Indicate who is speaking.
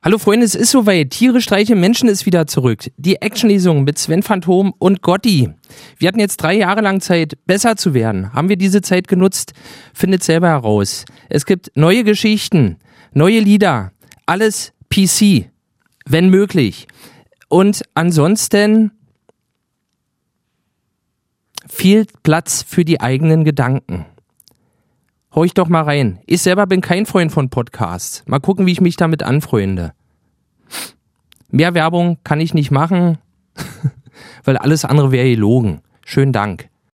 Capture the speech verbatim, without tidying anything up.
Speaker 1: Hallo Freunde, es ist soweit. Tiere streichen Menschen ist wieder zurück. Die Action-Lesung mit Sven Phantom und Gotti. Wir hatten jetzt drei Jahre lang Zeit, besser zu werden. Haben wir diese Zeit genutzt? Findet selber heraus. Es gibt neue Geschichten, neue Lieder, alles P C, wenn möglich. Und ansonsten viel Platz für die eigenen Gedanken. Horch doch mal rein. Ich selber bin kein Freund von Podcasts. Mal gucken, wie ich mich damit anfreunde. Mehr Werbung kann ich nicht machen, weil alles andere wäre gelogen. Schönen Dank.